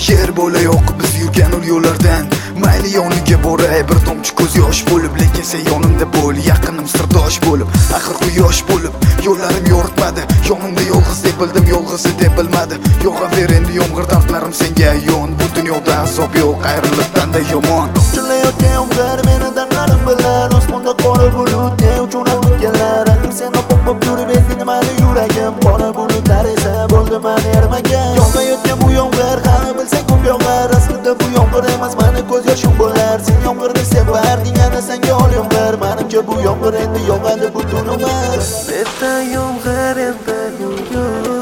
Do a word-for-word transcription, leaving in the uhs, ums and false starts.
yer bo'la yo'q biz yurgan ul yo'llardan. Mayli yoniga boray bir tomchi ko'z yosh bo'lib, lekin sen yonimda bo'l, yaqinim sirdosh bo'lib. Axir quyosh bo'lib yo'llarim yo'ritmadi, yonimda yolg'iz deb bildim, yolg'izi deb bilmadi. Yog'aver endi yomg'ir dardlarim senga yon, bu dunyoda azob yo'q, ayrilibdan-da yomon. Chilayotgan yomg'ir meni dardlarim bilan, osmonda qora bulut ne uchun o'tganlar. Axir sen oppoq bo'lib yurib ezding mani yuragim, qora bulutlar esa bo'ldi mani ermagan. Yog'ayotgan bu yomg'ir hamma bilsang ko'p yomg'ir, aslida bu yomg'ir emas mani ko'z yoshim bo'lar. Sen yomg'irni sevarding, ana senga ol yomg'ir, menimcha bu yomg'ir endi yog'adi butun umr. Bitta yomg'ir endi